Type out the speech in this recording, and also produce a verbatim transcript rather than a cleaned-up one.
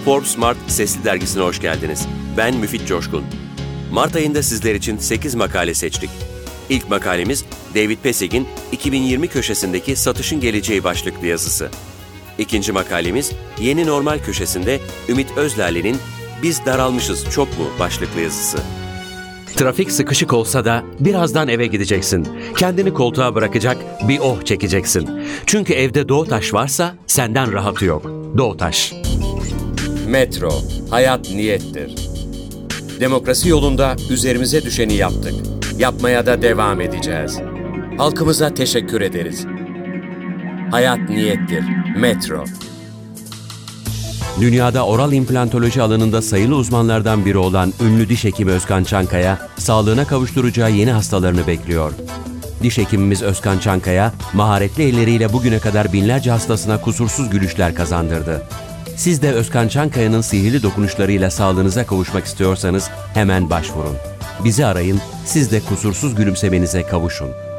Forbes Mart Sesli Dergisi'ne hoş geldiniz. Ben Müfit Coşkun. Mart ayında sizler için sekiz makale seçtik. İlk makalemiz David Pessig'in iki bin yirmi köşesindeki Satışın Geleceği başlıklı yazısı. İkinci makalemiz Yeni Normal köşesinde Ümit Özlale'nin Biz Daralmışız Çok mu başlıklı yazısı. Trafik sıkışık olsa da birazdan eve gideceksin. Kendini koltuğa bırakacak, bir oh çekeceksin. Çünkü evde Doğutaş varsa senden rahatı yok. Doğutaş. Metro, hayat niyettir. Demokrasi yolunda üzerimize düşeni yaptık. Yapmaya da devam edeceğiz. Halkımıza teşekkür ederiz. Hayat niyettir. Metro. Dünyada oral implantoloji alanında sayılı uzmanlardan biri olan ünlü diş hekimi Özkan Çankaya, sağlığına kavuşturacağı yeni hastalarını bekliyor. Diş hekimimiz Özkan Çankaya, maharetli elleriyle bugüne kadar binlerce hastasına kusursuz gülüşler kazandırdı. Siz de Özkan Çankaya'nın sihirli dokunuşlarıyla sağlığınıza kavuşmak istiyorsanız hemen başvurun. Bizi arayın, siz de kusursuz gülümsemenize kavuşun.